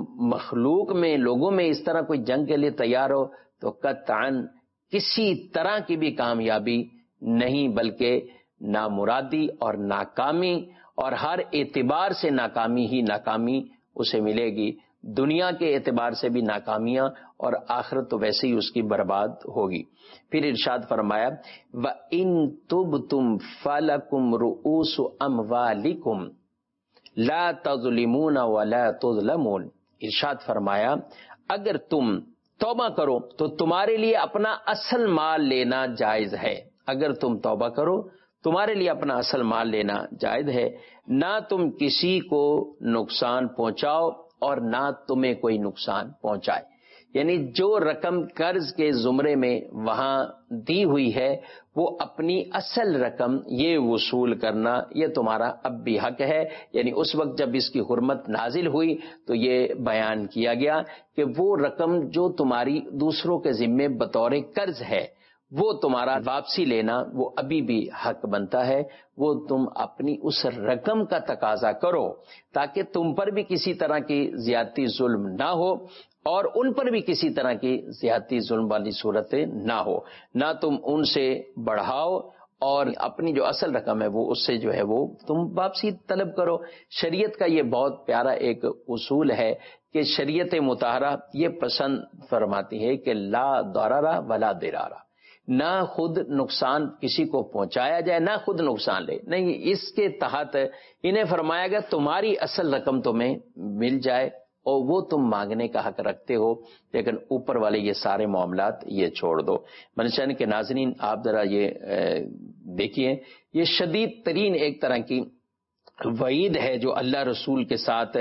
مخلوق میں، لوگوں میں اس طرح کوئی جنگ کے لیے تیار ہو تو قطعاً کسی طرح کی بھی کامیابی نہیں، بلکہ نامرادی اور ناکامی، اور ہر اعتبار سے ناکامی ہی ناکامی اسے ملے گی، دنیا کے اعتبار سے بھی ناکامیاں، اور آخرت تو ویسے ہی اس کی برباد ہوگی۔ پھر ارشاد فرمایا وَإِن تُبْتُمْ فَلَكُمْ رُؤُوسُ أَمْوَالِكُمْ لَا تَظْلِمُونَ وَلَا تُظْلَمُونَ۔ ارشاد فرمایا اگر تم توبہ کرو تو تمہارے لیے اپنا اصل مال لینا جائز ہے، اگر تم توبہ کرو تمہارے لیے اپنا اصل مال لینا جائز ہے، نہ تم کسی کو نقصان پہنچاؤ اور نہ تمہیں کوئی نقصان پہنچائے۔ یعنی جو رقم قرض کے زمرے میں وہاں دی ہوئی ہے وہ اپنی اصل رقم یہ وصول کرنا یہ تمہارا اب بھی حق ہے۔ یعنی اس وقت جب اس کی حرمت نازل ہوئی تو یہ بیان کیا گیا کہ وہ رقم جو تمہاری دوسروں کے ذمے بطور قرض ہے وہ تمہارا واپسی لینا وہ ابھی بھی حق بنتا ہے، وہ تم اپنی اس رقم کا تقاضا کرو تاکہ تم پر بھی کسی طرح کی زیادتی ظلم نہ ہو اور ان پر بھی کسی طرح کی زیادتی ظلم والی صورتیں نہ ہو، نہ تم ان سے بڑھاؤ اور اپنی جو اصل رقم ہے وہ اس سے جو ہے وہ تم واپسی طلب کرو۔ شریعت کا یہ بہت پیارا ایک اصول ہے کہ شریعت مطہرہ یہ پسند فرماتی ہے کہ لا ضرر ولا ضرار، نہ خود نقصان کسی کو پہنچایا جائے نہ خود نقصان لے، نہیں، اس کے تحت انہیں فرمایا گیا تمہاری اصل رقم تمہیں مل جائے اور وہ تم مانگنے کا حق رکھتے ہو، لیکن اوپر والے یہ سارے معاملات یہ چھوڑ دو۔ منشان کے ناظرین آپ ذرا یہ دیکھیے، یہ شدید ترین ایک طرح کی وعید ہے جو اللہ رسول کے ساتھ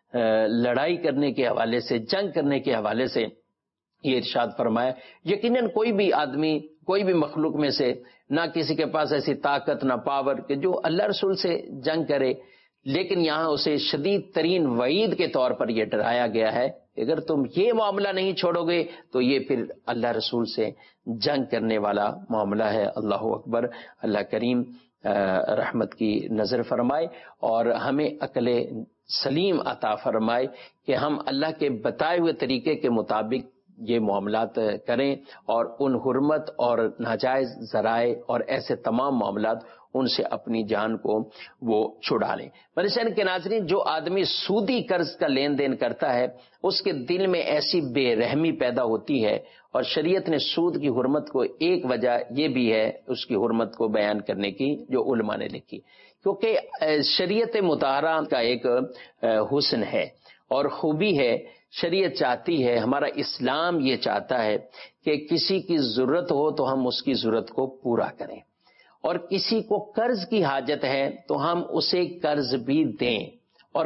لڑائی کرنے کے حوالے سے، جنگ کرنے کے حوالے سے یہ ارشاد فرمایا۔ یقیناً کوئی بھی آدمی، کوئی بھی مخلوق میں سے نہ کسی کے پاس ایسی طاقت نہ پاور کہ جو اللہ رسول سے جنگ کرے، لیکن یہاں اسے شدید ترین وعید کے طور پر یہ ڈرایا گیا ہے کہ اگر تم یہ معاملہ نہیں چھوڑو گے تو یہ پھر اللہ رسول سے جنگ کرنے والا معاملہ ہے۔ اللہ اکبر۔ اللہ کریم رحمت کی نظر فرمائے اور ہمیں عقل سلیم عطا فرمائے کہ ہم اللہ کے بتائے ہوئے طریقے کے مطابق یہ معاملات کریں اور ان حرمت اور ناجائز ذرائع اور ایسے تمام معاملات ان سے اپنی جان کو وہ چھڑا لیں۔ منشان کے ناظرین، جو آدمی سودی قرض کا لین دین کرتا ہے اس کے دل میں ایسی بے رحمی پیدا ہوتی ہے، اور شریعت نے سود کی حرمت کو ایک وجہ یہ بھی ہے اس کی حرمت کو بیان کرنے کی جو علماء نے لکھی، کیونکہ شریعت مطہرہ کا ایک حسن ہے اور خوبی ہے۔ شریعت چاہتی ہے، ہمارا اسلام یہ چاہتا ہے کہ کسی کی ضرورت ہو تو ہم اس کی ضرورت کو پورا کریں، اور کسی کو قرض کی حاجت ہے تو ہم اسے قرض بھی دیں، اور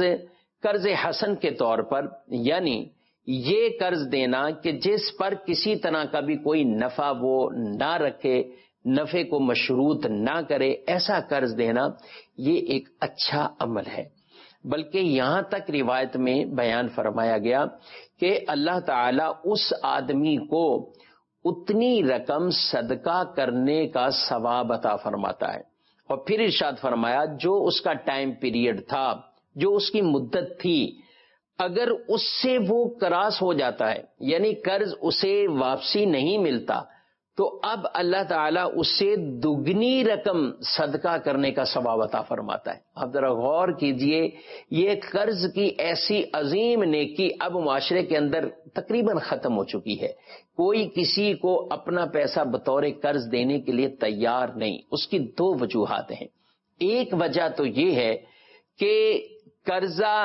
قرض حسن کے طور پر، یعنی یہ قرض دینا کہ جس پر کسی طرح کا بھی کوئی نفع وہ نہ رکھے، نفع کو مشروط نہ کرے، ایسا قرض دینا یہ ایک اچھا عمل ہے۔ بلکہ یہاں تک روایت میں بیان فرمایا گیا کہ اللہ تعالیٰ اس آدمی کو اتنی رقم صدقہ کرنے کا ثواب عطا فرماتا ہے، اور پھر ارشاد فرمایا جو اس کا ٹائم پیریڈ تھا، جو اس کی مدت تھی، اگر اس سے وہ کراس ہو جاتا ہے، یعنی قرض اسے واپسی نہیں ملتا، تو اب اللہ تعالیٰ اسے دگنی رقم صدقہ کرنے کا ثواب عطا فرماتا ہے. آپ ذرا غور کیجئے، یہ قرض کی ایسی عظیم نیکی اب معاشرے کے اندر تقریباً ختم ہو چکی ہے. کوئی کسی کو اپنا پیسہ بطور قرض دینے کے لیے تیار نہیں. اس کی دو وجوہات ہیں. ایک وجہ تو یہ ہے کہ قرضہ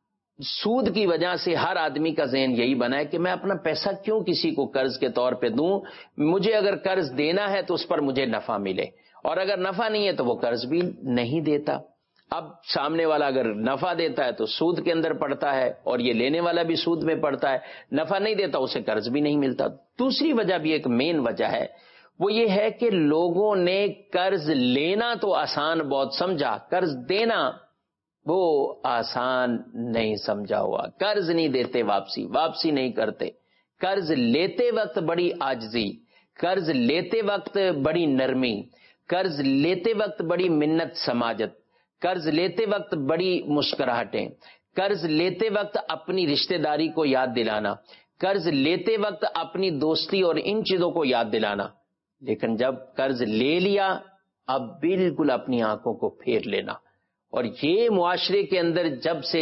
سود کی وجہ سے ہر آدمی کا ذہن یہی بنا ہے کہ میں اپنا پیسہ کیوں کسی کو قرض کے طور پہ دوں، مجھے اگر قرض دینا ہے تو اس پر مجھے نفع ملے، اور اگر نفع نہیں ہے تو وہ قرض بھی نہیں دیتا. اب سامنے والا اگر نفع دیتا ہے تو سود کے اندر پڑتا ہے، اور یہ لینے والا بھی سود میں پڑتا ہے. نفع نہیں دیتا اسے قرض بھی نہیں ملتا. دوسری وجہ بھی ایک مین وجہ ہے، وہ یہ ہے کہ لوگوں نے قرض لینا تو آسان بہت سمجھا، قرض دینا وہ آسان نہیں سمجھا ہوا. قرض نہیں دیتے، واپسی نہیں کرتے. قرض لیتے وقت بڑی عاجزی، قرض لیتے وقت بڑی نرمی، قرض لیتے وقت بڑی منت سماجت، قرض لیتے وقت بڑی مسکراہٹیں، قرض لیتے وقت اپنی رشتہ داری کو یاد دلانا، قرض لیتے وقت اپنی دوستی اور ان چیزوں کو یاد دلانا. لیکن جب قرض لے لیا اب بالکل اپنی آنکھوں کو پھیر لینا. اور یہ معاشرے کے اندر جب سے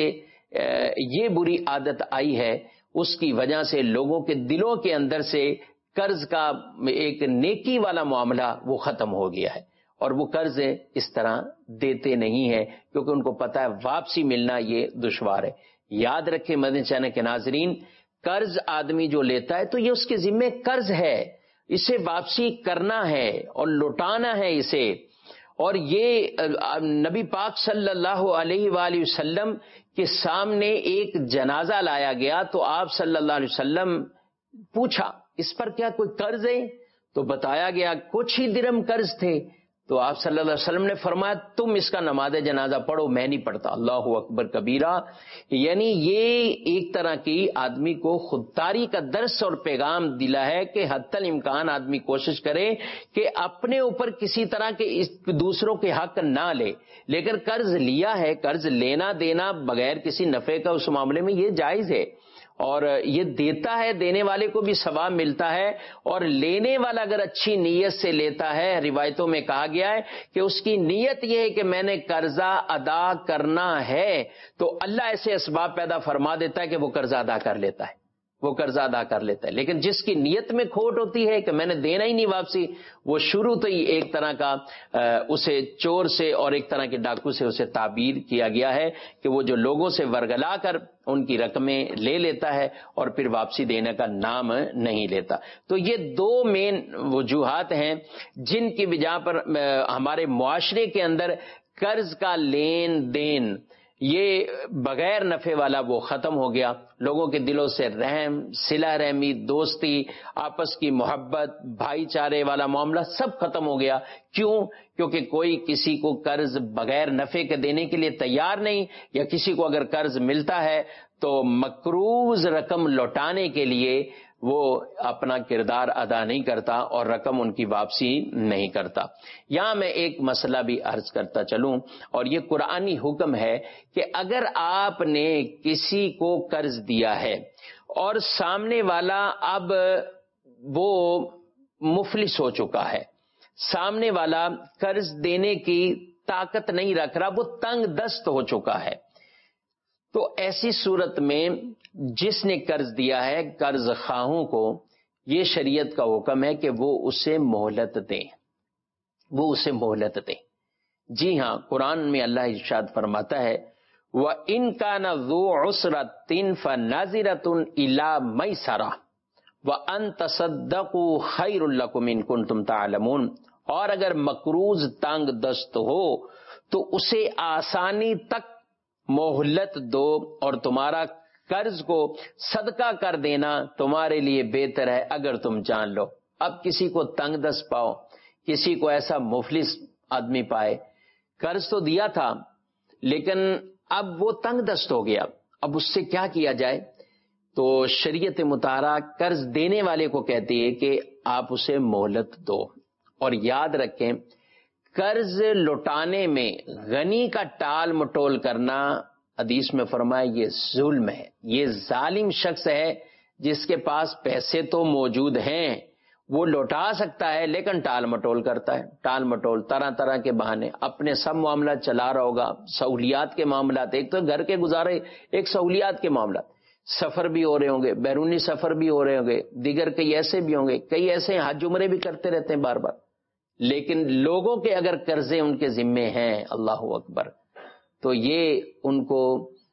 یہ بری عادت آئی ہے، اس کی وجہ سے لوگوں کے دلوں کے اندر سے قرض کا ایک نیکی والا معاملہ وہ ختم ہو گیا ہے، اور وہ قرض اس طرح دیتے نہیں ہیں کیونکہ ان کو پتہ ہے واپسی ملنا یہ دشوار ہے. یاد رکھیں مدنی چینل کے ناظرین، قرض آدمی جو لیتا ہے تو یہ اس کے ذمہ قرض ہے، اسے واپسی کرنا ہے اور لوٹانا ہے اسے. اور یہ نبی پاک صلی اللہ علیہ وآلہ وسلم کے سامنے ایک جنازہ لایا گیا تو آپ صلی اللہ علیہ وسلم پوچھا اس پر کیا کوئی قرض ہے؟ تو بتایا گیا کچھ ہی درہم قرض تھے. تو آپ صلی اللہ علیہ وسلم نے فرمایا تم اس کا نماز جنازہ پڑھو، میں نہیں پڑھتا. اللہ اکبر کبیرہ. یعنی یہ ایک طرح کی آدمی کو خودداری کا درس اور پیغام دلا ہے کہ حتی الامکان آدمی کوشش کرے کہ اپنے اوپر کسی طرح کے دوسروں کے حق نہ لے. لیکن قرض لیا ہے، قرض لینا دینا بغیر کسی نفع کا اس معاملے میں یہ جائز ہے، اور یہ دیتا ہے، دینے والے کو بھی ثواب ملتا ہے. اور لینے والا اگر اچھی نیت سے لیتا ہے، روایتوں میں کہا گیا ہے کہ اس کی نیت یہ ہے کہ میں نے قرضہ ادا کرنا ہے، تو اللہ ایسے اسباب پیدا فرما دیتا ہے کہ وہ قرضہ ادا کر لیتا ہے، وہ قرضہ ادا کر لیتا ہے. لیکن جس کی نیت میں کھوٹ ہوتی ہے کہ میں نے دینا ہی نہیں واپسی، وہ شروع تو ہی ایک طرح کا اسے چور سے اور ایک طرح کے ڈاکو سے اسے تعبیر کیا گیا ہے کہ وہ جو لوگوں سے ورگلا کر ان کی رقمیں لے لیتا ہے اور پھر واپسی دینے کا نام نہیں لیتا. تو یہ دو مین وجوہات ہیں جن کی وجہ پر ہمارے معاشرے کے اندر قرض کا لین دین یہ بغیر نفع والا وہ ختم ہو گیا. لوگوں کے دلوں سے رحم، صلہ رحمی، دوستی، آپس کی محبت، بھائی چارے والا معاملہ سب ختم ہو گیا. کیوں؟ کیونکہ کوئی کسی کو قرض بغیر نفع کے دینے کے لیے تیار نہیں، یا کسی کو اگر قرض ملتا ہے تو مقروض رقم لوٹانے کے لیے وہ اپنا کردار ادا نہیں کرتا اور رقم ان کی واپسی نہیں کرتا. یہاں میں ایک مسئلہ بھی عرض کرتا چلوں، اور یہ قرآنی حکم ہے کہ اگر آپ نے کسی کو قرض دیا ہے اور سامنے والا اب وہ مفلس ہو چکا ہے، سامنے والا قرض دینے کی طاقت نہیں رکھ رہا، وہ تنگ دست ہو چکا ہے، تو ایسی صورت میں جس نے قرض دیا ہے قرض خواہوں کو یہ شریعت کا حکم ہے کہ وہ اسے مہلت دیں، وہ اسے مہلت دیں. جی ہاں، قرآن میں اللہ ارشاد فرماتا ہے وَإِن كَانَ ذُو عُسْرَةٍ فَنَظِرَةٌ إِلَىٰ مَيْسَرَةٍ وَأَن تَصَدَّقُوا خَيْرٌ لَكُمْ إِن كُنتُمْ تَعْلَمُونَ. اور اگر مقروض تنگ دست ہو تو اسے آسانی تک مہلت دو، اور تمہارا قرض کو صدقہ کر دینا تمہارے لیے بہتر ہے اگر تم جان لو. اب کسی کو تنگ دست پاؤ، کسی کو ایسا مفلس آدمی پائے، قرض تو دیا تھا لیکن اب وہ تنگ دست ہو گیا، اب اس سے کیا کیا جائے؟ تو شریعت مطہرہ قرض دینے والے کو کہتی ہے کہ آپ اسے مہلت دو. اور یاد رکھیں قرض لوٹانے میں غنی کا ٹال مٹول کرنا حدیث میں فرمایا یہ ظلم ہے. یہ ظالم شخص ہے جس کے پاس پیسے تو موجود ہیں، وہ لوٹا سکتا ہے لیکن ٹال مٹول کرتا ہے، ٹال مٹول، طرح طرح کے بہانے، اپنے سب معاملات چلا رہا ہوگا، سہولیات کے معاملات، ایک تو گھر کے گزارے، ایک سہولیات کے معاملات، سفر بھی ہو رہے ہوں گے، بیرونی سفر بھی ہو رہے ہوں گے، دیگر کئی ایسے بھی ہوں گے، کئی ایسے حج عمرے بھی کرتے رہتے ہیں بار بار، لیکن لوگوں کے اگر قرضے ان کے ذمے ہیں، اللہ اکبر، تو یہ ان کو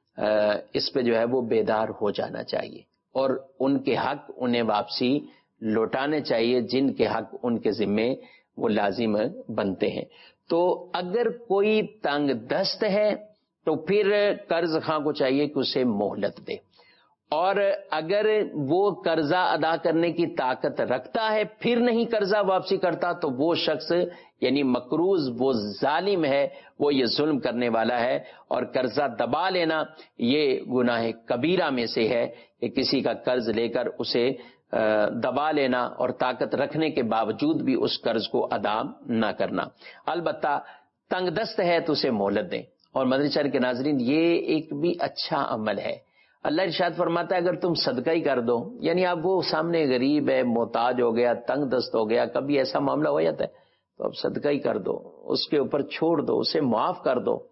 اس پہ جو ہے وہ بیدار ہو جانا چاہیے اور ان کے حق انہیں واپسی لوٹانے چاہیے جن کے حق ان کے ذمے وہ لازم بنتے ہیں۔ تو اگر کوئی تنگ دست ہے تو پھر قرض خواہ کو چاہیے کہ اسے مہلت دے، اور اگر وہ قرضہ ادا کرنے کی طاقت رکھتا ہے پھر نہیں قرضہ واپسی کرتا تو وہ شخص یعنی مقروض وہ ظالم ہے، وہ یہ ظلم کرنے والا ہے، اور قرضہ دبا لینا یہ گناہ کبیرہ میں سے ہے کہ کسی کا قرض لے کر اسے دبا لینا اور طاقت رکھنے کے باوجود بھی اس قرض کو ادا نہ کرنا۔ البتہ تنگ دست ہے تو اسے مہلت دیں۔ اور مدنی چینل کے ناظرین، یہ ایک بھی اچھا عمل ہے۔ اللہ ارشاد فرماتا ہے اگر تم صدقہ ہی کر دو، یعنی اب وہ سامنے غریب ہے، محتاج ہو گیا، تنگ دست ہو گیا، کبھی ایسا معاملہ ہو جاتا ہے تو اب صدقہ ہی کر دو، اس کے اوپر چھوڑ دو، اسے معاف کر دو،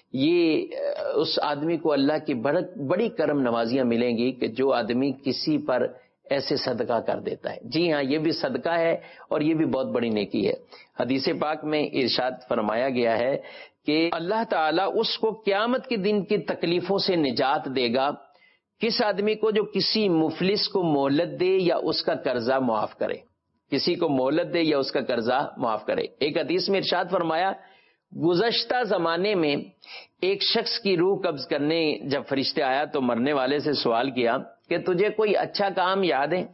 یہ اس آدمی کو اللہ کی بڑی کرم نوازیاں ملیں گی کہ جو آدمی کسی پر ایسے صدقہ کر دیتا ہے۔ جی ہاں، یہ بھی صدقہ ہے اور یہ بھی بہت بڑی نیکی ہے۔ حدیث پاک میں ارشاد فرمایا گیا ہے کہ اللہ تعالیٰ اس کو قیامت کے دن کی تکلیفوں سے نجات دے گا کس آدمی کو جو کسی مفلس کو مہلت دے یا اس کا قرضہ معاف کرے، کسی کو مہلت دے یا اس کا قرضہ معاف کرے۔ ایک حدیث میں ارشاد فرمایا گزشتہ زمانے میں ایک شخص کی روح قبض کرنے جب فرشتے آیا تو مرنے والے سے سوال کیا کہ تجھے کوئی اچھا کام یاد ہے؟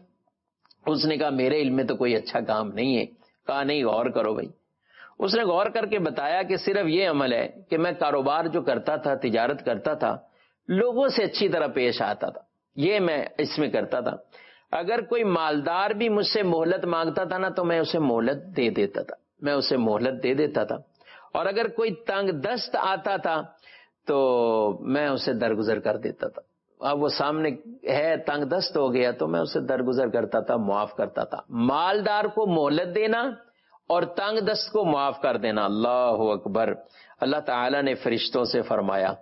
اس نے کہا میرے علم میں تو کوئی اچھا کام نہیں ہے۔ کہا نہیں، غور کرو بھائی۔ اس نے غور کر کے بتایا کہ صرف یہ عمل ہے کہ میں کاروبار جو کرتا تھا، تجارت کرتا تھا، لوگوں سے اچھی طرح پیش آتا تھا، یہ میں اس میں کرتا تھا۔ اگر کوئی مالدار بھی مجھ سے مہلت مانگتا تھا نا تو میں اسے مہلت دے دیتا تھا، میں اسے مہلت دے دیتا تھا، اور اگر کوئی تنگ دست آتا تھا تو میں اسے درگزر کر دیتا تھا۔ اب وہ سامنے ہے، تنگ دست ہو گیا تو میں اسے درگزر کرتا تھا، معاف کرتا تھا۔ مالدار کو مہلت دینا اور تنگ دست کو معاف کر دینا، اللہ اکبر۔ اللہ تعالیٰ نے فرشتوں سے فرمایا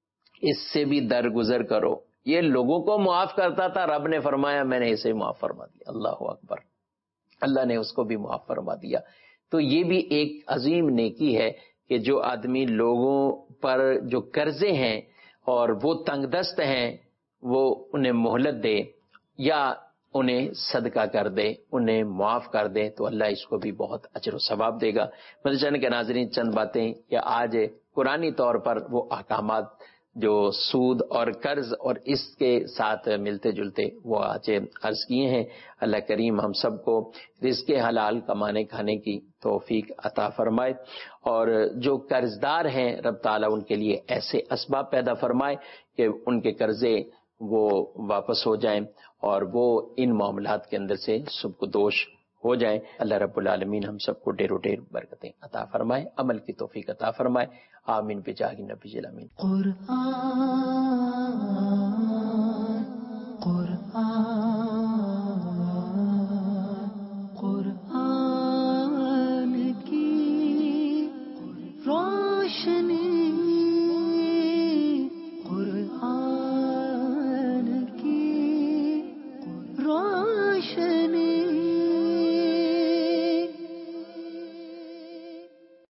اس سے بھی درگزر کرو۔ یہ لوگوں کو معاف کرتا تھا، رب نے فرمایا میں نے اسے معاف فرما دیا، اللہ اکبر، اللہ نے اس کو بھی معاف فرما دیا۔ تو یہ بھی ایک عظیم نیکی ہے کہ جو آدمی لوگوں پر جو قرضے ہیں اور وہ تنگ دست ہیں وہ انہیں مہلت دے یا انہیں صدقہ کر دے، انہیں معاف کر دے، تو اللہ اس کو بھی بہت اجر و ثواب دے گا۔ مدنی چینل کے ناظرین، چند باتیں یا آج قرآنی طور پر وہ احکامات جو سود اور قرض اور اس کے ساتھ ملتے جلتے وہ آج عرض کیے ہیں۔ اللہ کریم ہم سب کو رزق حلال کمانے کھانے کی توفیق عطا فرمائے، اور جو قرض دار ہیں رب تعالیٰ ان کے لیے ایسے اسباب پیدا فرمائے کہ ان کے قرضے وہ واپس ہو جائیں اور وہ ان معاملات کے اندر سے سبکدوش ہو جائیں۔ اللہ رب العالمین ہم سب کو ڈھیر و ڈھیر برکتیں عطا فرمائے، عمل کی توفیق عطا فرمائے، آمین بجاہ نبی الامین۔ قرآن